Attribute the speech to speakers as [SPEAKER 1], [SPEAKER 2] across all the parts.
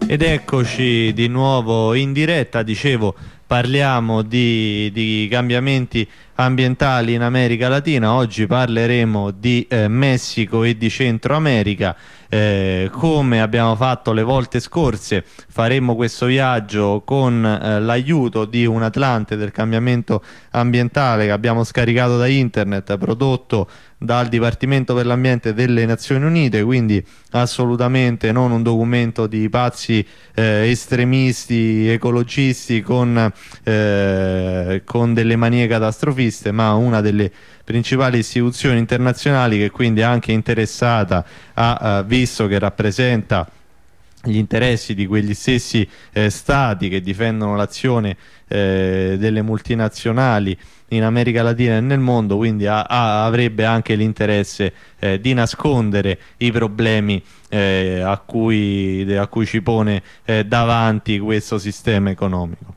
[SPEAKER 1] Ed eccoci di nuovo in diretta. Dicevo, parliamo di cambiamenti ambientali in America Latina. Oggi parleremo di Messico e di Centro America. Come abbiamo fatto le volte scorse, faremo questo viaggio con l'aiuto di un atlante del cambiamento ambientale che abbiamo scaricato da internet, prodotto dal Dipartimento per l'Ambiente delle Nazioni Unite, quindi assolutamente non un documento di pazzi estremisti, ecologisti con delle manie catastrofiste, ma una delle principali istituzioni internazionali che quindi è anche interessata visto che rappresenta gli interessi di quegli stessi stati che difendono l'azione delle multinazionali in America Latina e nel mondo, quindi avrebbe anche l'interesse di nascondere i problemi a cui ci pone davanti questo sistema economico.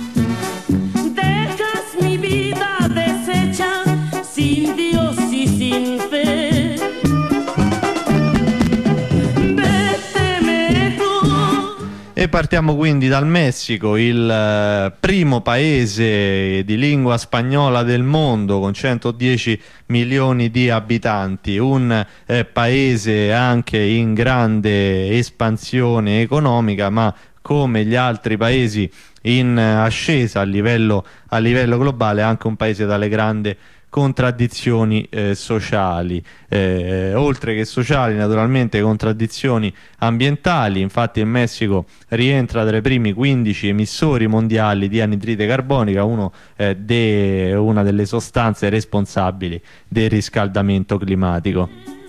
[SPEAKER 1] E partiamo quindi dal Messico, il primo paese di lingua spagnola del mondo con 110 milioni di abitanti, un paese anche in grande espansione economica, ma come gli altri paesi in ascesa a livello globale, anche un paese dalle grandi contraddizioni sociali, oltre che sociali naturalmente contraddizioni ambientali. Infatti il Messico rientra tra i primi 15 emissori mondiali di anidride carbonica, una delle sostanze responsabili del riscaldamento climatico.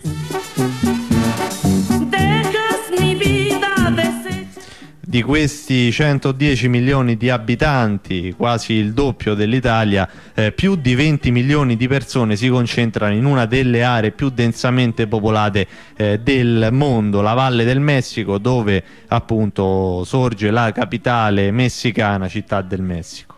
[SPEAKER 1] Di questi 110 milioni di abitanti, quasi il doppio dell'Italia, più di 20 milioni di persone si concentrano in una delle aree più densamente popolate del mondo, la Valle del Messico, dove appunto sorge la capitale messicana, Città del Messico.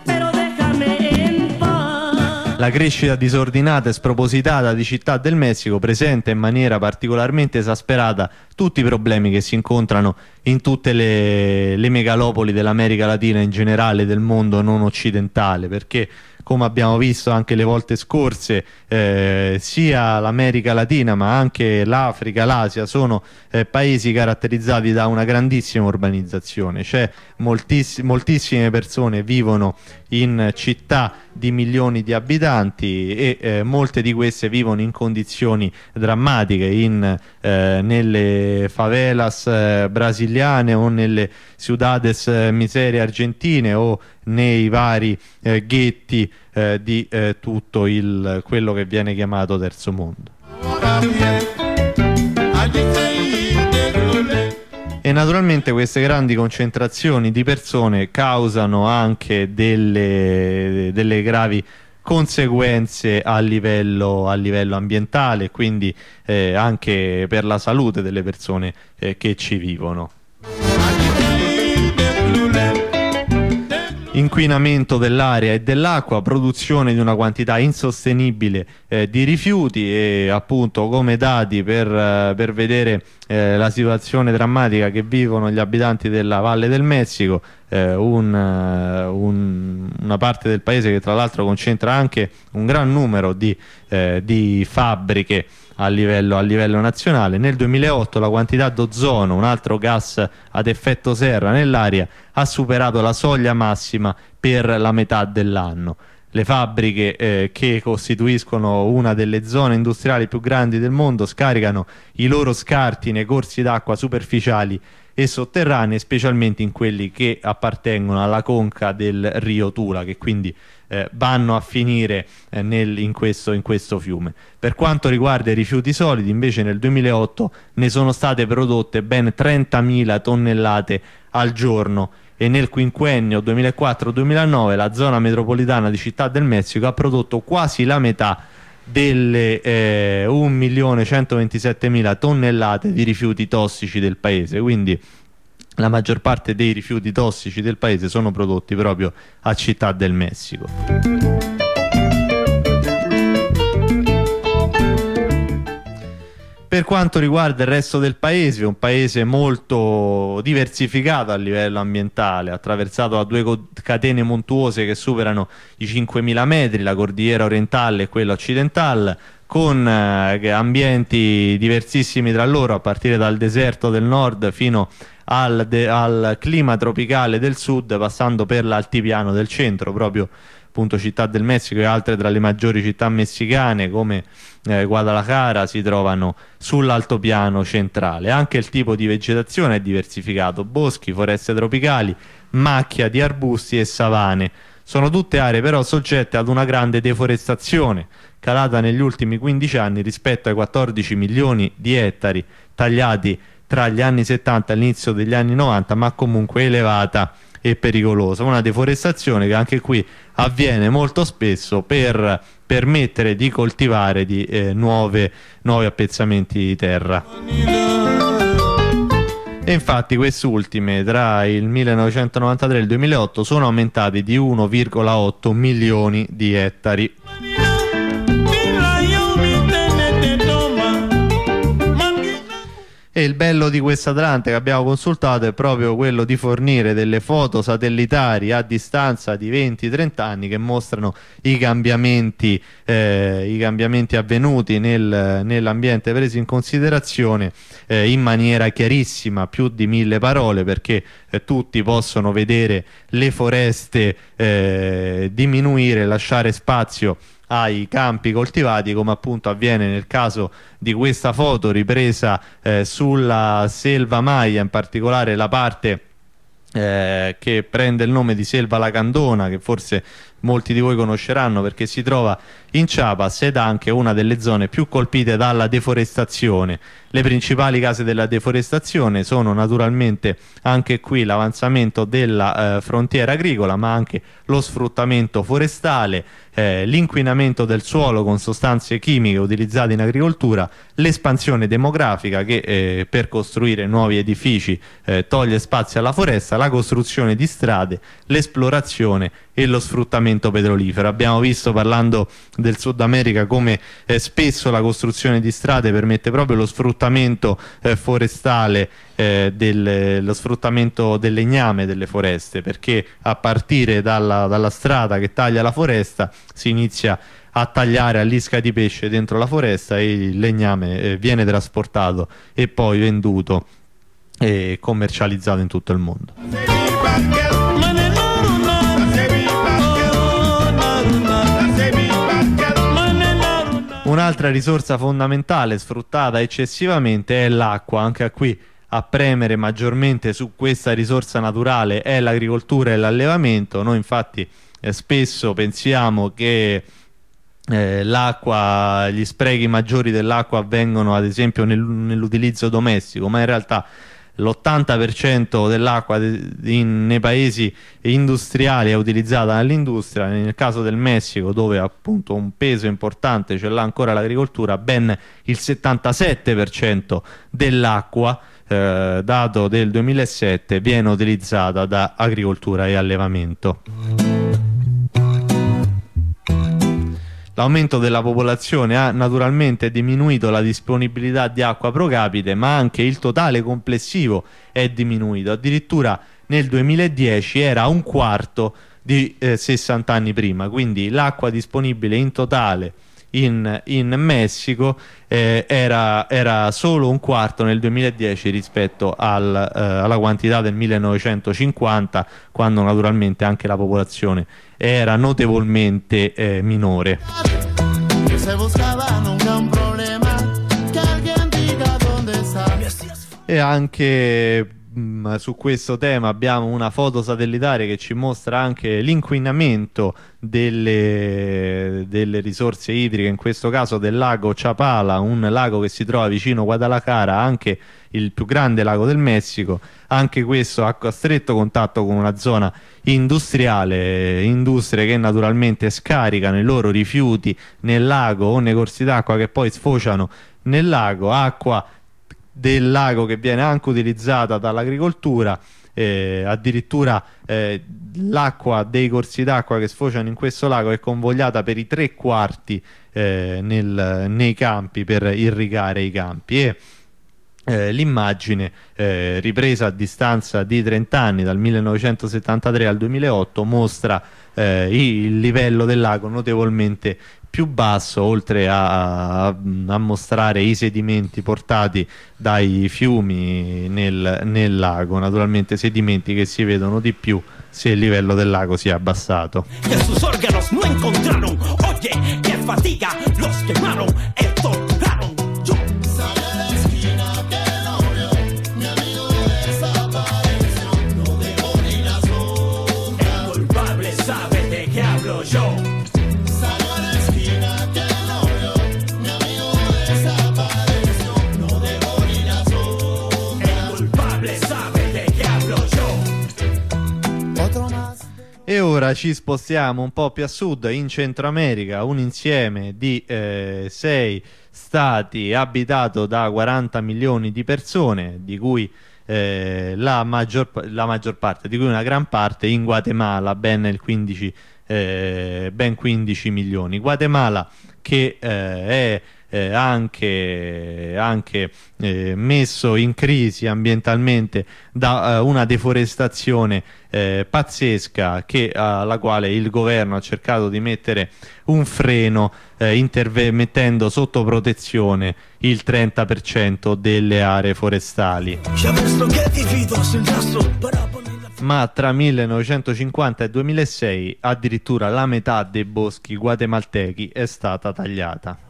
[SPEAKER 1] La crescita disordinata e spropositata di Città del Messico presenta in maniera particolarmente esasperata tutti i problemi che si incontrano in tutte le megalopoli dell'America Latina, in generale del mondo non occidentale, perché come abbiamo visto anche le volte scorse, sia l'America Latina ma anche l'Africa, l'Asia sono paesi caratterizzati da una grandissima urbanizzazione. Cioè moltissime persone vivono in città di milioni di abitanti e molte di queste vivono in condizioni drammatiche nelle favelas brasiliane o nelle ciudades miserie argentine o nei vari ghetti di tutto quello che viene chiamato terzo mondo. E naturalmente queste grandi concentrazioni di persone causano anche delle gravi conseguenze a livello ambientale, quindi anche per la salute delle persone che ci vivono. Inquinamento dell'aria e dell'acqua, produzione di una quantità insostenibile di rifiuti e appunto come dati per vedere la situazione drammatica che vivono gli abitanti della Valle del Messico, una parte del paese che tra l'altro concentra anche un gran numero di fabbriche a livello nazionale. Nel 2008 la quantità d'ozono, un altro gas ad effetto serra nell'aria, ha superato la soglia massima per la metà dell'anno. Le fabbriche che costituiscono una delle zone industriali più grandi del mondo scaricano i loro scarti nei corsi d'acqua superficiali e sotterranei, specialmente in quelli che appartengono alla conca del Rio Tula, che quindi vanno a finire in questo fiume. Per quanto riguarda i rifiuti solidi, invece nel 2008 ne sono state prodotte ben 30.000 tonnellate al giorno e nel quinquennio 2004-2009 la zona metropolitana di Città del Messico ha prodotto quasi la metà delle 1.127.000 tonnellate di rifiuti tossici del paese. Quindi la maggior parte dei rifiuti tossici del paese sono prodotti proprio a Città del Messico. Per quanto riguarda il resto del paese, un paese molto diversificato a livello ambientale, attraversato da due catene montuose che superano i 5.000 metri, la Cordigliera orientale e quella occidentale, con ambienti diversissimi tra loro, a partire dal deserto del nord fino al clima tropicale del sud, passando per l'altipiano del centro, proprio appunto Città del Messico e altre tra le maggiori città messicane come Guadalajara si trovano sull'altopiano centrale. Anche il tipo di vegetazione è diversificato: boschi, foreste tropicali, macchia di arbusti e savane. Sono tutte aree però soggette ad una grande deforestazione, calata negli ultimi 15 anni rispetto ai 14 milioni di ettari tagliati tra gli anni 70 e l'inizio degli anni 90, ma comunque elevata e pericolosa. Una deforestazione che anche qui avviene molto spesso per permettere di coltivare nuovi appezzamenti di terra. E infatti queste ultime tra il 1993 e il 2008 sono aumentate di 1,8 milioni di ettari. E il bello di questa Atlante che abbiamo consultato è proprio quello di fornire delle foto satellitari a distanza di 20-30 anni che mostrano i cambiamenti avvenuti nell'ambiente presi in considerazione in maniera chiarissima, più di 1000 parole, perché tutti possono vedere le foreste diminuire, lasciare spazio ai campi coltivati, come appunto avviene nel caso di questa foto ripresa sulla selva Maia, in particolare la parte che prende il nome di Selva Lacandona, che forse molti di voi conosceranno perché si trova in Chiapas ed è anche una delle zone più colpite dalla deforestazione. Le principali cause della deforestazione sono naturalmente anche qui l'avanzamento della frontiera agricola, ma anche lo sfruttamento forestale, l'inquinamento del suolo con sostanze chimiche utilizzate in agricoltura, l'espansione demografica che per costruire nuovi edifici toglie spazio alla foresta, la costruzione di strade, l'esplorazione e lo sfruttamento petrolifero. Abbiamo visto, parlando del Sud America, come spesso la costruzione di strade permette proprio lo sfruttamento forestale, lo sfruttamento del legname delle foreste, perché a partire dalla strada che taglia la foresta si inizia a tagliare all'isca di pesce dentro la foresta e il legname viene trasportato e poi venduto e commercializzato in tutto il mondo. Un'altra risorsa fondamentale sfruttata eccessivamente è l'acqua. Anche qui a premere maggiormente su questa risorsa naturale è l'agricoltura e l'allevamento. Noi infatti spesso pensiamo che gli sprechi maggiori dell'acqua avvengono ad esempio nell'utilizzo domestico, ma in realtà l'80% dell'acqua nei paesi industriali è utilizzata dall'industria. Nel caso del Messico, dove appunto un peso importante ce l'ha ancora l'agricoltura, ben il 77% dell'acqua, dato del 2007, viene utilizzata da agricoltura e allevamento. L'aumento della popolazione ha naturalmente diminuito la disponibilità di acqua pro capite, ma anche il totale complessivo è diminuito. Addirittura nel 2010 era un quarto di 60 anni prima, quindi l'acqua disponibile in totale in Messico era solo un quarto nel 2010 rispetto alla quantità del 1950, quando naturalmente anche la popolazione era notevolmente minore. E anche su questo tema abbiamo una foto satellitare che ci mostra anche l'inquinamento delle risorse idriche, in questo caso del lago Chapala, un lago che si trova vicino a Guadalajara, anche il più grande lago del Messico. Anche questo a stretto contatto con una zona industriale, industrie che naturalmente scaricano i loro rifiuti nel lago o nei corsi d'acqua che poi sfociano nel lago, acqua del lago che viene anche utilizzata dall'agricoltura. Addirittura l'acqua dei corsi d'acqua che sfociano in questo lago è convogliata per i 3/4 nei campi per irrigare i campi. E l'immagine ripresa a distanza di 30 anni, dal 1973 al 2008, mostra il livello del lago notevolmente più basso, oltre a mostrare i sedimenti portati dai fiumi nel lago, naturalmente sedimenti che si vedono di più se il livello del lago si è abbassato.
[SPEAKER 2] Que sus órganos no encontraron, oye, que fatiga, los quemaron, torturaron. Yo salí a la esquina que no vio, mi amigo desapareció, no dejó ni la sombra. El culpable sabe de qué hablo yo. Salió a la esquina que no vio, mi amigo desapareció, no dejó ni la sombra. El culpable sabe de qué hablo yo. Otro más.
[SPEAKER 1] E ora ci spostiamo un po' più a sud, in Centro America, un insieme di 6 stati abitato da 40 milioni di persone, di cui la maggior parte, di cui una gran parte in Guatemala, ben 15 milioni. Guatemala che è anche messo in crisi ambientalmente da una deforestazione pazzesca alla quale il governo ha cercato di mettere un freno mettendo sotto protezione il 30% delle aree forestali. Ma tra 1950 e 2006 addirittura la metà dei boschi guatemaltechi è stata tagliata.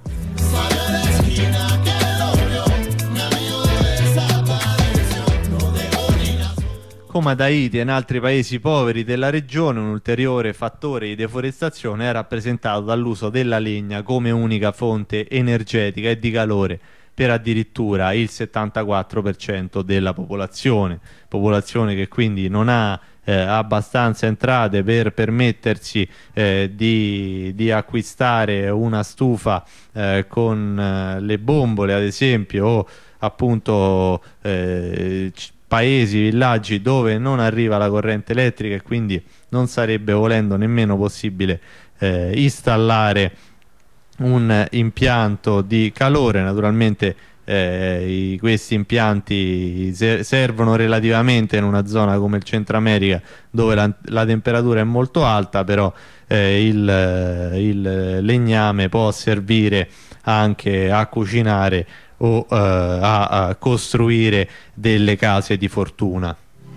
[SPEAKER 1] Come ad Haiti e in altri paesi poveri della regione, un ulteriore fattore di deforestazione è rappresentato dall'uso della legna come unica fonte energetica e di calore per addirittura il 74% della popolazione che quindi non ha abbastanza entrate per permettersi di acquistare una stufa con le bombole, ad esempio, o appunto paesi, villaggi dove non arriva la corrente elettrica e quindi non sarebbe, volendo, nemmeno possibile installare un impianto di calore. Naturalmente questi impianti servono relativamente in una zona come il Centro America, dove la temperatura è molto alta, però il legname può servire anche a cucinare o a costruire delle case di fortuna.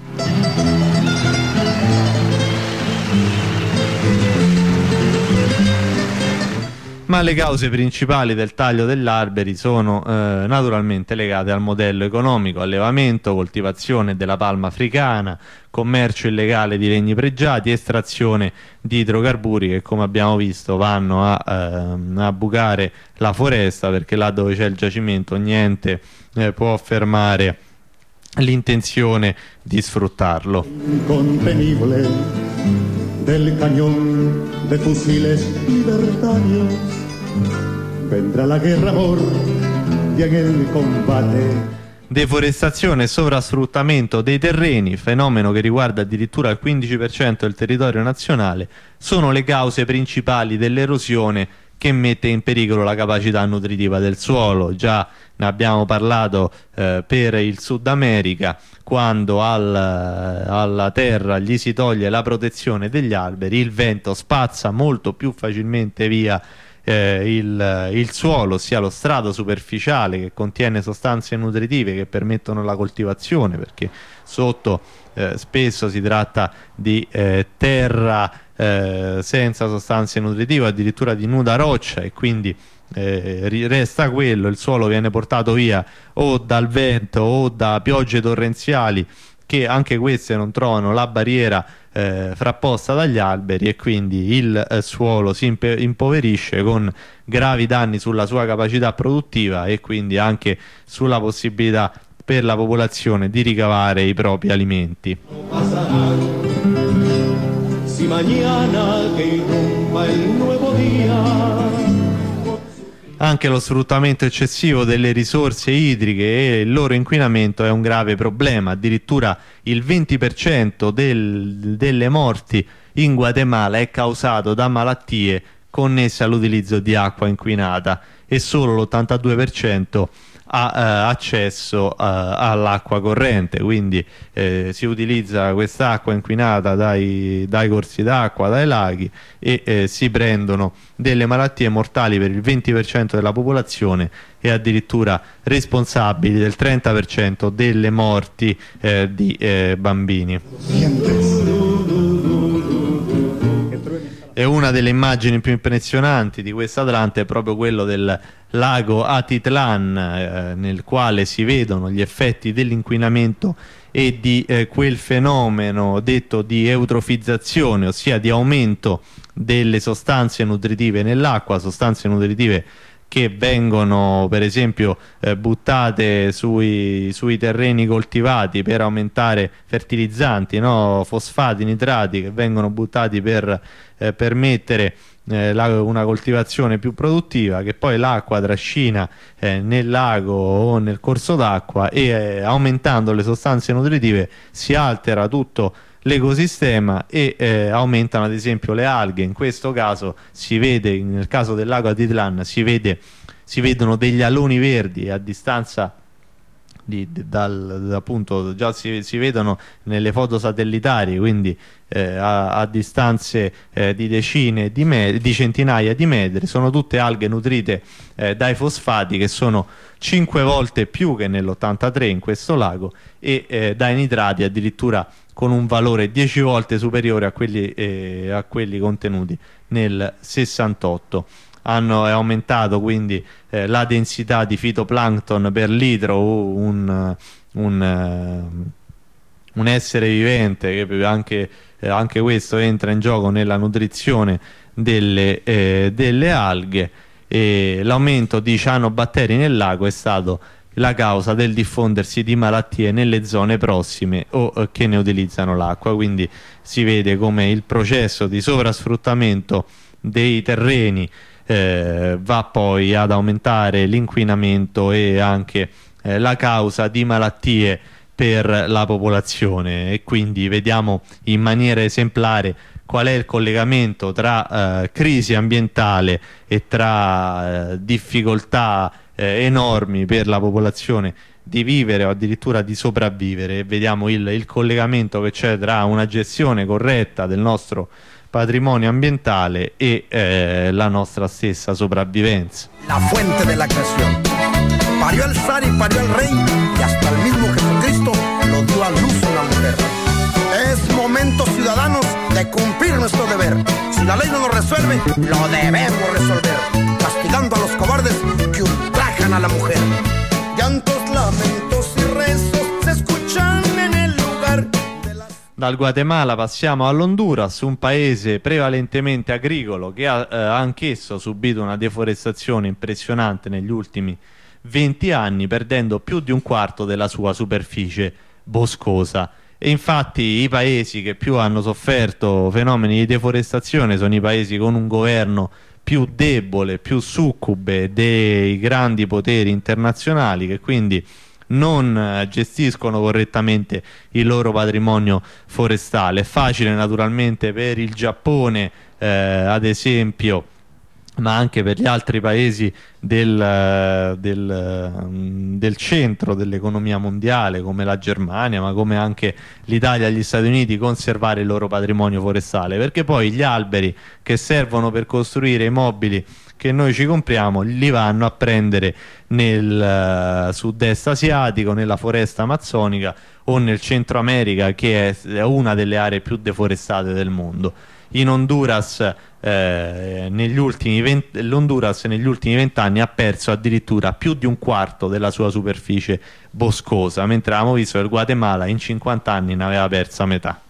[SPEAKER 1] Ma le cause principali del taglio degli alberi sono naturalmente legate al modello economico: allevamento, coltivazione della palma africana, commercio illegale di legni pregiati, estrazione di idrocarburi che, come abbiamo visto, vanno a bucare la foresta, perché là dove c'è il giacimento niente può fermare l'intenzione di sfruttarlo.
[SPEAKER 3] Incontenible del cañón de fusiles libertarios vendrá la guerra, amor, y en el combate.
[SPEAKER 1] Deforestazione e sovrasfruttamento dei terreni, fenomeno che riguarda addirittura il 15% del territorio nazionale, sono le cause principali dell'erosione che mette in pericolo la capacità nutritiva del suolo. Già ne abbiamo parlato per il Sud America, quando alla terra gli si toglie la protezione degli alberi, il vento spazza molto più facilmente via il suolo, ossia lo strato superficiale che contiene sostanze nutritive che permettono la coltivazione, perché sotto spesso si tratta di terra senza sostanze nutritive, addirittura di nuda roccia, e quindi resta quello, il suolo viene portato via o dal vento o da piogge torrenziali, che anche queste non trovano la barriera frapposta dagli alberi, e quindi il suolo si impoverisce, con gravi danni sulla sua capacità produttiva e quindi anche sulla possibilità per la popolazione di ricavare i propri alimenti. Anche lo sfruttamento eccessivo delle risorse idriche e il loro inquinamento è un grave problema. Addirittura il 20% delle morti in Guatemala è causato da malattie connesse all'utilizzo di acqua inquinata e solo l'82% ha accesso all'acqua corrente, quindi si utilizza quest'acqua inquinata dai corsi d'acqua, dai laghi, e si prendono delle malattie mortali per il 20% della popolazione e addirittura responsabili del 30% delle morti di bambini. E una delle immagini più impressionanti di questo Atlante è proprio quello del lago Atitlan, nel quale si vedono gli effetti dell'inquinamento e di quel fenomeno detto di eutrofizzazione, ossia di aumento delle sostanze nutritive nell'acqua, sostanze nutritive che vengono per esempio buttate sui terreni coltivati per aumentare fertilizzanti, no? Fosfati, nitrati che vengono buttati per permettere una coltivazione più produttiva, che poi l'acqua trascina nel lago o nel corso d'acqua e aumentando le sostanze nutritive si altera tutto l'ecosistema e aumentano ad esempio le alghe. In questo caso si vede, nel caso del lago Atitlan, si vedono degli aloni verdi a distanza appunto già si vedono nelle foto satellitari, quindi a distanze di decine di centinaia di metri. Sono tutte alghe nutrite dai fosfati, che sono 5 volte più che nell'83 in questo lago, e dai nitrati addirittura con un valore 10 volte superiore a quelli contenuti nel 68. È aumentato quindi la densità di fitoplancton per litro, un essere vivente che anche questo entra in gioco nella nutrizione delle alghe, e l'aumento di cianobatteri nel lago è stato la causa del diffondersi di malattie nelle zone prossime o che ne utilizzano l'acqua. Quindi si vede come il processo di sovrasfruttamento dei terreni va poi ad aumentare l'inquinamento e anche la causa di malattie per la popolazione, e quindi vediamo in maniera esemplare qual è il collegamento tra crisi ambientale e tra difficoltà enormi per la popolazione di vivere o addirittura di sopravvivere. E vediamo il collegamento che c'è tra una gestione corretta del nostro patrimonio ambientale e la nostra stessa sopravvivenza.
[SPEAKER 4] La fuente de la creación. Parió el zar y parió el rey, y hasta el mismo Jesucristo lo dio a luz una mujer. Es momento, ciudadanos, de cumplir nuestro deber. Si la ley no lo resuelve, lo debemos resolver, castigando a los cobardes que ultrajan a la mujer. Llantos, lamentos y rezos se escuchan en el lugar.
[SPEAKER 1] Dal Guatemala passiamo all'Honduras, un paese prevalentemente agricolo che ha anch'esso subito una deforestazione impressionante negli ultimi 20 anni, perdendo più di un quarto della sua superficie boscosa. E infatti i paesi che più hanno sofferto fenomeni di deforestazione sono i paesi con un governo più debole, più succube dei grandi poteri internazionali, che quindi non gestiscono correttamente il loro patrimonio forestale. È facile naturalmente per il Giappone, ad esempio, ma anche per gli altri paesi del centro dell'economia mondiale, come la Germania, ma come anche l'Italia e gli Stati Uniti, conservare il loro patrimonio forestale, perché poi gli alberi che servono per costruire i mobili che noi ci compriamo li vanno a prendere nel sud-est asiatico, nella foresta amazzonica o nel Centro America, che è una delle aree più deforestate del mondo. In Honduras l'Honduras negli ultimi 20 anni ha perso addirittura più di un quarto della sua superficie boscosa, mentre avevamo visto che il Guatemala in 50 anni ne aveva persa metà.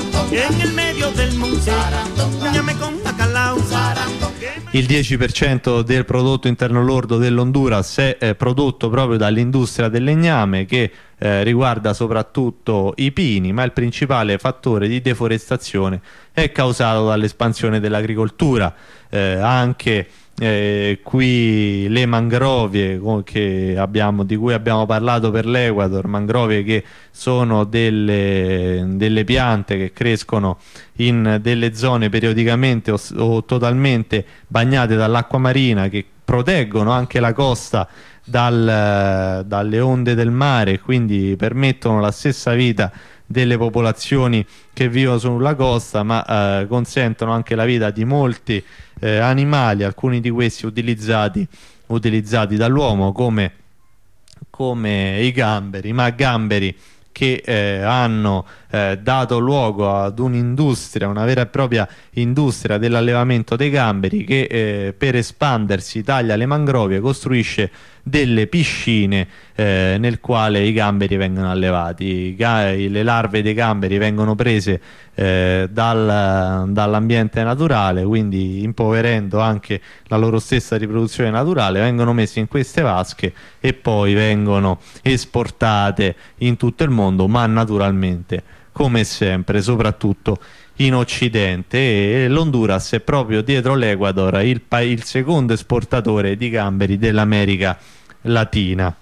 [SPEAKER 1] Il 10% del prodotto interno lordo dell'Honduras è prodotto proprio dall'industria del legname, che riguarda soprattutto i pini, ma il principale fattore di deforestazione è causato dall'espansione dell'agricoltura. Anche qui le mangrovie di cui abbiamo parlato per l'Equador, mangrovie che sono delle piante che crescono in delle zone periodicamente o totalmente bagnate dall'acqua marina, che proteggono anche la costa dalle onde del mare, quindi permettono la stessa vita delle popolazioni che vivono sulla costa, ma consentono anche la vita di molti animali, alcuni di questi utilizzati dall'uomo come i gamberi, ma gamberi che hanno dato luogo ad un'industria, una vera e propria industria dell'allevamento dei gamberi, che per espandersi taglia le mangrovie, costruisce delle piscine nel quale i gamberi vengono allevati. Le larve dei gamberi vengono prese dall'ambiente naturale, quindi impoverendo anche la loro stessa riproduzione naturale, vengono messe in queste vasche e poi vengono esportate in tutto il mondo, ma naturalmente, come sempre, soprattutto in Occidente. E l'Honduras è proprio dietro l'Equador il secondo esportatore di gamberi dell'America Latina.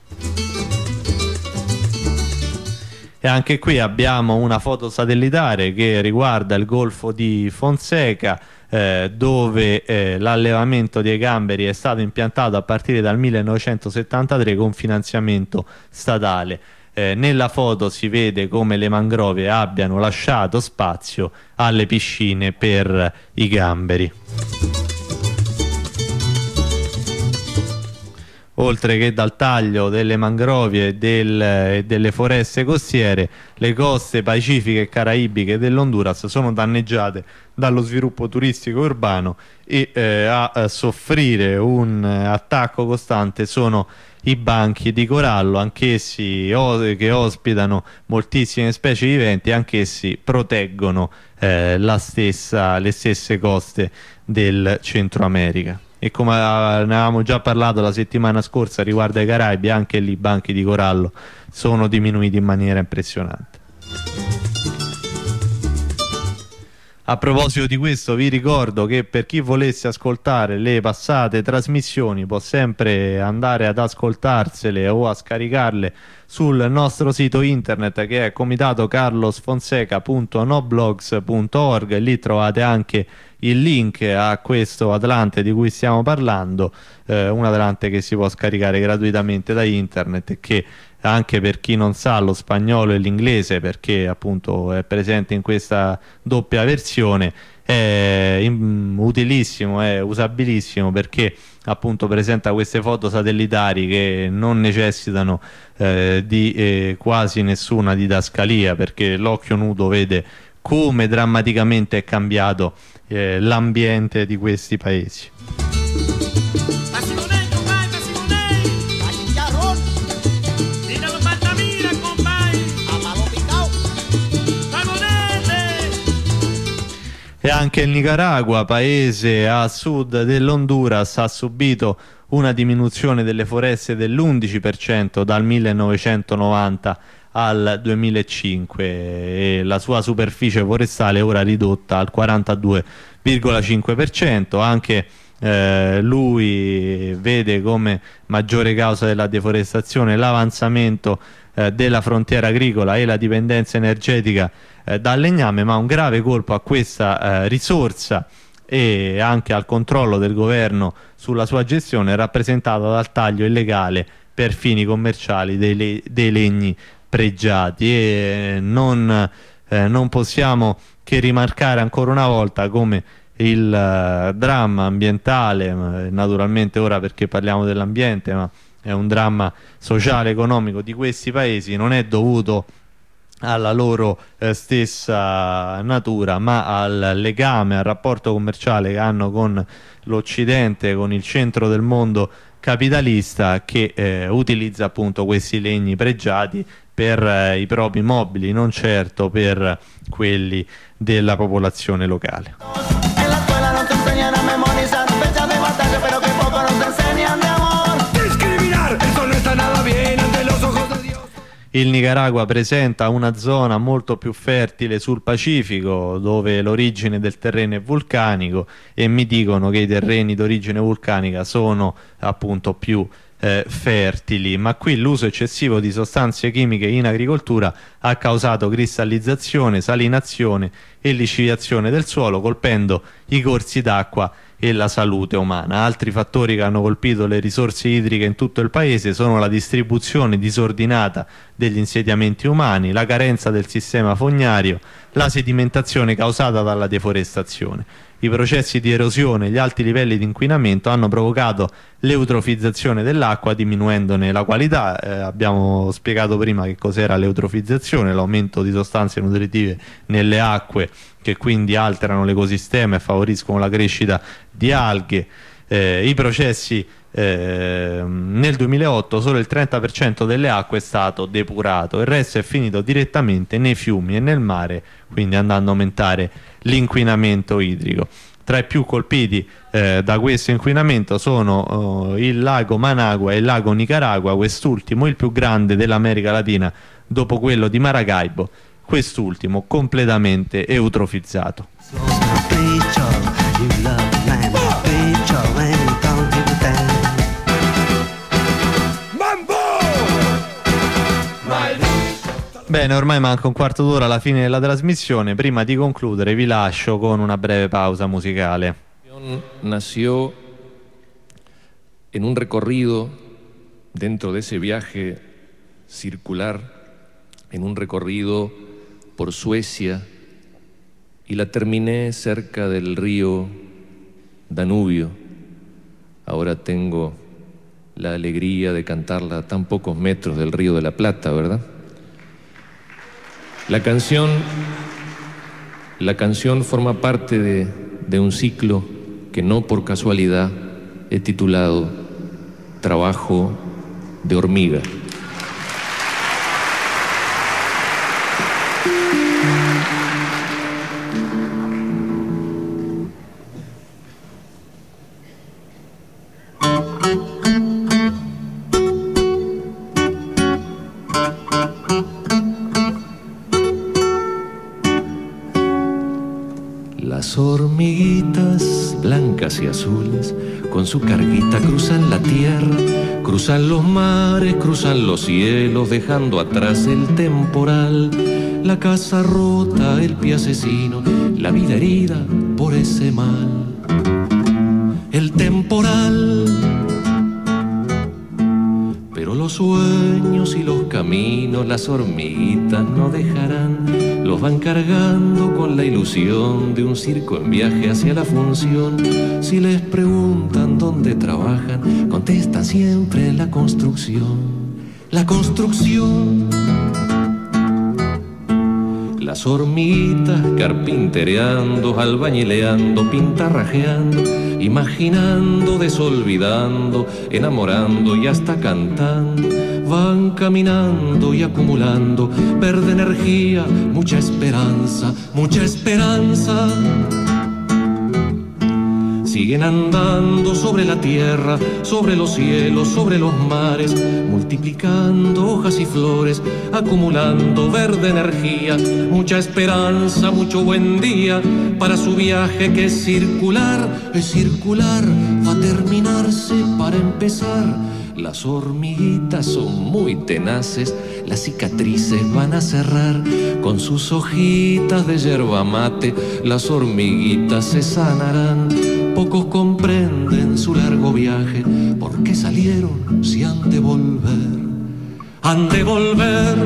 [SPEAKER 1] E anche qui abbiamo una foto satellitare che riguarda il Golfo di Fonseca, dove l'allevamento dei gamberi è stato impiantato a partire dal 1973 con finanziamento statale. Nella foto si vede come le mangrovie abbiano lasciato spazio alle piscine per i gamberi. Oltre che dal taglio delle mangrovie e delle foreste costiere, le coste pacifiche e caraibiche dell'Honduras sono danneggiate dallo sviluppo turistico urbano, e a soffrire un attacco costante sono i banchi di corallo, anch'essi che ospitano moltissime specie viventi, anch'essi proteggono le stesse coste del Centro America. E come ne avevamo già parlato la settimana scorsa riguardo ai Caraibi, anche lì i banchi di corallo sono diminuiti in maniera impressionante. A proposito di questo, vi ricordo che per chi volesse ascoltare le passate trasmissioni può sempre andare ad ascoltarsele o a scaricarle sul nostro sito internet, che è comitadocarlosfonseca.noblogs.org. Lì trovate anche il link a questo Atlante di cui stiamo parlando, un Atlante che si può scaricare gratuitamente da internet e che, anche per chi non sa lo spagnolo e l'inglese, perché appunto è presente in questa doppia versione, è utilissimo, è usabilissimo, perché appunto presenta queste foto satellitari che non necessitano di quasi nessuna didascalia, perché l'occhio nudo vede come drammaticamente è cambiato l'ambiente di questi paesi. E anche il Nicaragua, paese a sud dell'Honduras, ha subito una diminuzione delle foreste dell'11% dal 1990 al 2005, e la sua superficie forestale è ora ridotta al 42,5%. Anche lui vede come maggiore causa della deforestazione l'avanzamento della frontiera agricola e la dipendenza energetica dal legname, ma un grave colpo a questa risorsa e anche al controllo del governo sulla sua gestione è rappresentato dal taglio illegale per fini commerciali dei legni pregiati. E non possiamo che rimarcare ancora una volta come il dramma ambientale, naturalmente ora perché parliamo dell'ambiente, ma è un dramma sociale, economico di questi paesi, non è dovuto alla loro stessa natura, ma al legame, al rapporto commerciale che hanno con l'Occidente, con il centro del mondo capitalista, che utilizza appunto questi legni pregiati per i propri mobili, non certo per quelli della popolazione locale. Il Nicaragua presenta una zona molto più fertile sul Pacifico, dove l'origine del terreno è vulcanico, e mi dicono che i terreni d'origine vulcanica sono appunto più fertili, ma qui l'uso eccessivo di sostanze chimiche in agricoltura ha causato cristallizzazione, salinazione e lixiviazione del suolo, colpendo i corsi d'acqua e la salute umana. Altri fattori che hanno colpito le risorse idriche in tutto il paese sono la distribuzione disordinata degli insediamenti umani, la carenza del sistema fognario, la sedimentazione causata dalla deforestazione. I processi di erosione e gli alti livelli di inquinamento hanno provocato l'eutrofizzazione dell'acqua, diminuendone la qualità. Abbiamo spiegato prima che cos'era l'eutrofizzazione, l'aumento di sostanze nutritive nelle acque che quindi alterano l'ecosistema e favoriscono la crescita di alghe. I processi nel 2008 solo il 30% delle acque è stato depurato, il resto è finito direttamente nei fiumi e nel mare, quindi andando a aumentare l'inquinamento idrico. Tra i più colpiti da questo inquinamento sono il lago Managua e il lago Nicaragua, quest'ultimo il più grande dell'America Latina dopo quello di Maracaibo, quest'ultimo completamente eutrofizzato. Bene, ormai manca un quarto d'ora alla fine della trasmissione. Prima di concludere vi lascio con una breve pausa musicale.
[SPEAKER 5] Nació en un recorrido dentro de ese viaje circular, en un recorrido por Suecia, y la terminé cerca del río Danubio. Ahora tengo la alegría de cantarla a tan pocos metros del río de la Plata, ¿verdad? La canción forma parte de un ciclo que no por casualidad he titulado Trabajo de hormiga. Las hormiguitas blancas y azules con su carguita cruzan la tierra, cruzan los mares, cruzan los cielos, dejando atrás el temporal, la casa rota, el pie asesino, la vida herida por ese mal. El temporal, pero los sueños y los caminos las hormiguitas no dejarán. Los van cargando con la ilusión de un circo en viaje hacia la función. Si les preguntan dónde trabajan, contestan siempre la construcción. La construcción. Las hormiguitas carpintereando, albañileando, pintarrajeando, imaginando, desolvidando, enamorando y hasta cantando. Van caminando y acumulando verde energía, mucha esperanza, mucha esperanza. Siguen andando sobre la tierra, sobre los cielos, sobre los mares, multiplicando hojas y flores, acumulando verde energía, mucha esperanza, mucho buen día para su viaje que es circular, va a terminarse para empezar. Las hormiguitas son muy tenaces, las cicatrices van a cerrar. Con sus hojitas de yerba mate, las hormiguitas se sanarán. Pocos comprenden su largo viaje, ¿por qué salieron si han de volver? Han de volver.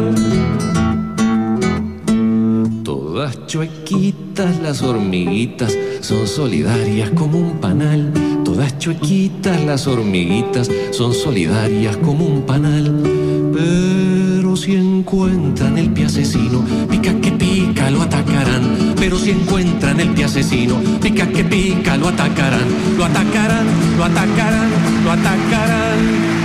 [SPEAKER 5] Todas chuequitas las hormiguitas, son solidarias como un panal. Todas chuequitas las hormiguitas, son solidarias como un panal. Pero si encuentran el pie asesino, pica que pica, lo atacarán. Pero si encuentran el pie asesino, pica que pica, lo atacarán. Lo atacarán, lo atacarán, lo atacarán.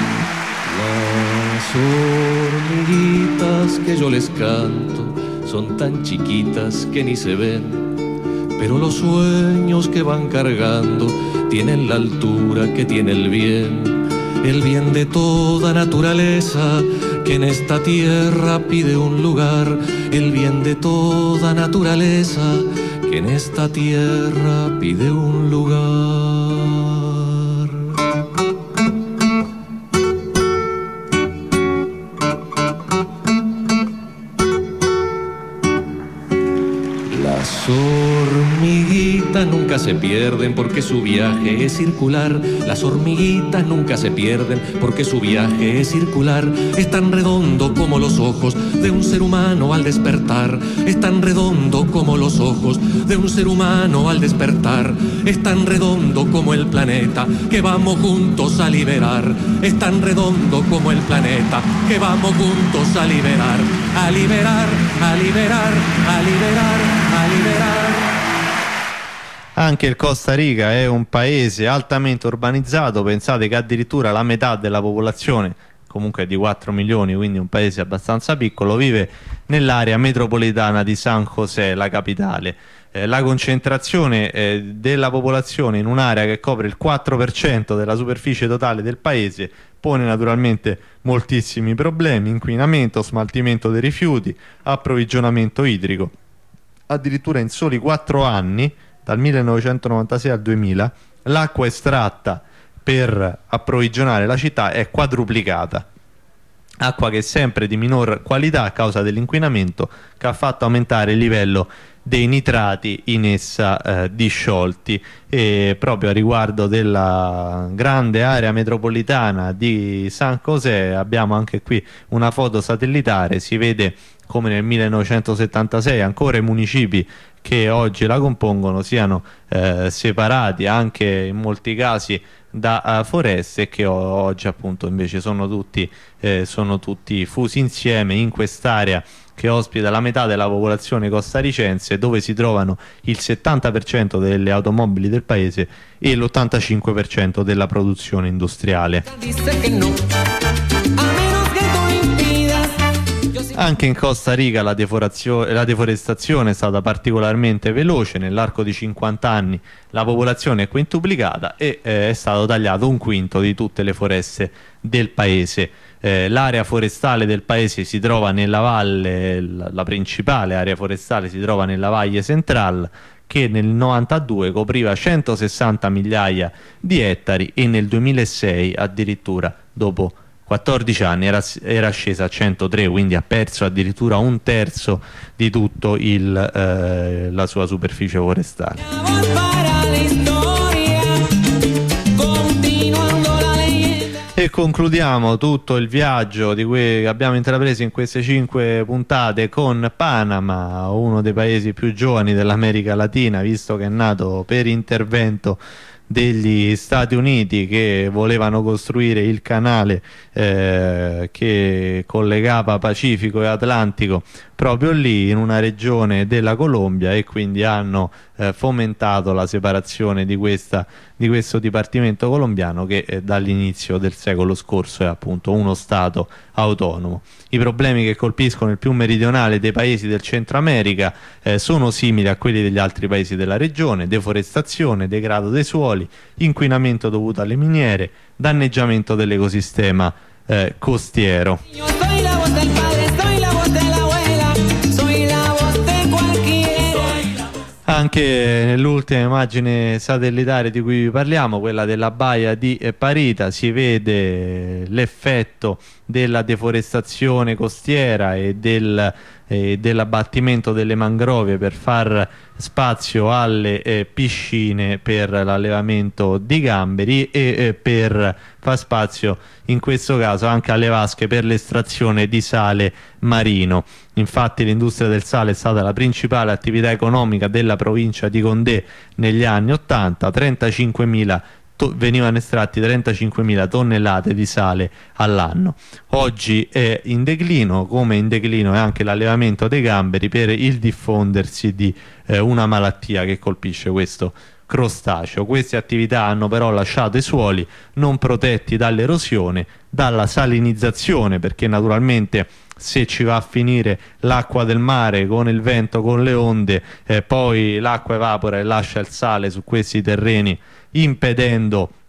[SPEAKER 5] Las hormiguitas que yo les canto son tan chiquitas que ni se ven, pero los sueños que van cargando tienen la altura que tiene el bien de toda naturaleza que en esta tierra pide un lugar, el bien de toda naturaleza, que en esta tierra pide un lugar. Las hormiguitas nunca se pierden porque su viaje es circular. Las hormiguitas nunca se pierden porque su viaje es circular. Es tan redondo como los ojos de un ser humano al despertar. Es tan redondo como los ojos de un ser humano al despertar. Es tan redondo como el planeta que vamos juntos a liberar. Es tan redondo como el planeta que vamos juntos a liberar. A liberar, a liberar, a liberar, a liberar.
[SPEAKER 1] Anche il Costa Rica è un paese altamente urbanizzato, pensate che addirittura la metà della popolazione, comunque di 4 milioni, quindi un paese abbastanza piccolo, vive nell'area metropolitana di San José, la capitale. La concentrazione della popolazione in un'area che copre il 4% della superficie totale del paese pone naturalmente moltissimi problemi: inquinamento, smaltimento dei rifiuti, approvvigionamento idrico. Addirittura in soli 4 anni, dal 1996 al 2000, l'acqua estratta per approvvigionare la città è quadruplicata. Acqua che è sempre di minor qualità a causa dell'inquinamento, che ha fatto aumentare il livello dei nitrati in essa disciolti. E proprio a riguardo della grande area metropolitana di San José abbiamo anche qui una foto satellitare. Si vede come nel 1976 ancora i municipi che oggi la compongono siano separati anche in molti casi da foreste, e che oggi appunto invece sono tutti fusi insieme in quest'area che ospita la metà della popolazione costarricense, dove si trovano il 70% delle automobili del paese e l'85% della produzione industriale. Anche in Costa Rica la deforestazione è stata particolarmente veloce. Nell'arco di 50 anni la popolazione è quintuplicata e è stato tagliato 1/5 di tutte le foreste del paese. L'area forestale del paese si trova nella valle, la principale area forestale si trova nella Valle Central, che nel 92 copriva 160 migliaia di ettari e nel 2006 addirittura, dopo 14 anni, era scesa a 103, quindi ha perso addirittura 1/3 di tutto la sua superficie forestale. E concludiamo tutto il viaggio di cui abbiamo intrapreso in queste 5 puntate con Panama, uno dei paesi più giovani dell'America Latina, visto che è nato per intervento degli Stati Uniti, che volevano costruire il canale che collegava Pacifico e Atlantico proprio lì in una regione della Colombia, e quindi hanno fomentato la separazione di questo dipartimento colombiano che dall'inizio del secolo scorso è appunto uno Stato autonomo. I problemi che colpiscono il più meridionale dei paesi del Centro America sono simili a quelli degli altri paesi della regione: deforestazione, degrado dei suoli, inquinamento dovuto alle miniere, danneggiamento dell'ecosistema costiero. Anche nell'ultima immagine satellitare di cui vi parliamo, quella della baia di Parita, si vede l'effetto della deforestazione costiera e dell'abbattimento delle mangrovie per far spazio alle piscine per l'allevamento di gamberi e per far spazio in questo caso anche alle vasche per l'estrazione di sale marino. Infatti l'industria del sale è stata la principale attività economica della provincia di Condé negli anni 80. Venivano estratti 35.000 tonnellate di sale all'anno. Oggi è in declino, come in declino è anche l'allevamento dei gamberi per il diffondersi di una malattia che colpisce questo crostaceo. Queste attività hanno però lasciato i suoli non protetti dall'erosione, dalla salinizzazione, perché naturalmente se ci va a finire l'acqua del mare con il vento, con le onde, poi l'acqua evapora e lascia il sale su questi terreni, impedendo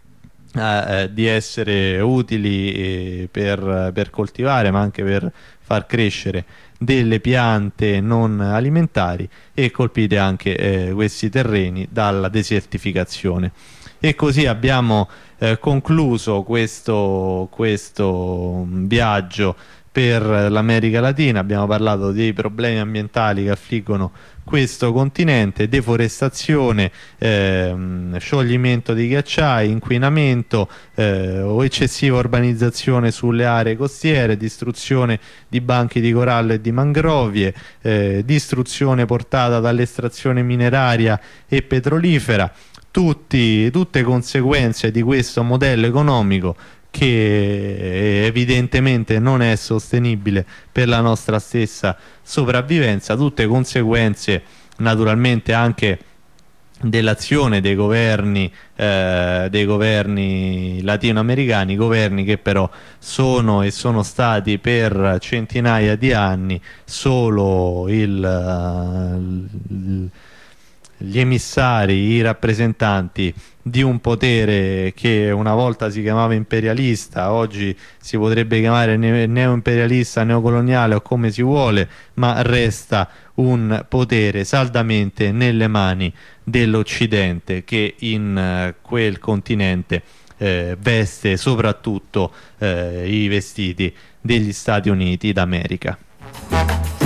[SPEAKER 1] di essere utili per coltivare, ma anche per far crescere delle piante non alimentari, e colpite anche questi terreni dalla desertificazione. E così abbiamo concluso questo viaggio per l'America Latina. Abbiamo parlato dei problemi ambientali che affliggono questo continente: deforestazione, scioglimento di ghiacciai, inquinamento o eccessiva urbanizzazione sulle aree costiere, distruzione di banchi di corallo e di mangrovie, distruzione portata dall'estrazione mineraria e petrolifera. Tutte conseguenze di questo modello economico che evidentemente non è sostenibile per la nostra stessa sopravvivenza, tutte conseguenze naturalmente anche dell'azione dei governi latinoamericani, governi che però sono stati per centinaia di anni solo gli emissari, i rappresentanti di un potere che una volta si chiamava imperialista, oggi si potrebbe chiamare neoimperialista, neocoloniale o come si vuole, ma resta un potere saldamente nelle mani dell'Occidente, che in quel continente veste soprattutto i vestiti degli Stati Uniti d'America.